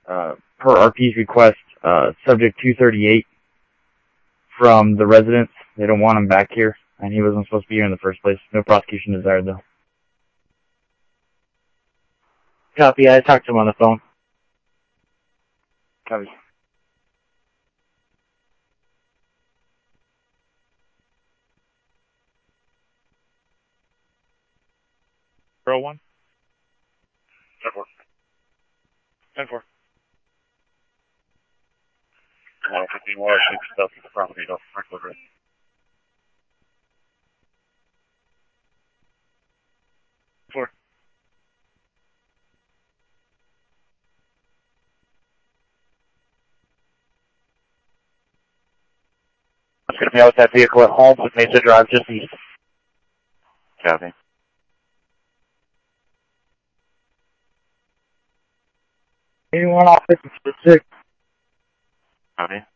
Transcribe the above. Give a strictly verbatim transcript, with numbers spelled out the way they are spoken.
uh, per R P's request, uh, subject two thirty-eight from the residents. They don't want him back here, and he wasn't supposed to be here in the first place. No prosecution desired, though. Copy. I talked to him on the phone. Copy. Zero one. Ten four. Ten four. Come on, fifteen more. Six stuff at the property. Don't Franklin Ridge. Four. I'm going to be out with that vehicle at home with Mesa Drive just east. Copy. Anyone off fifty-six? Copy.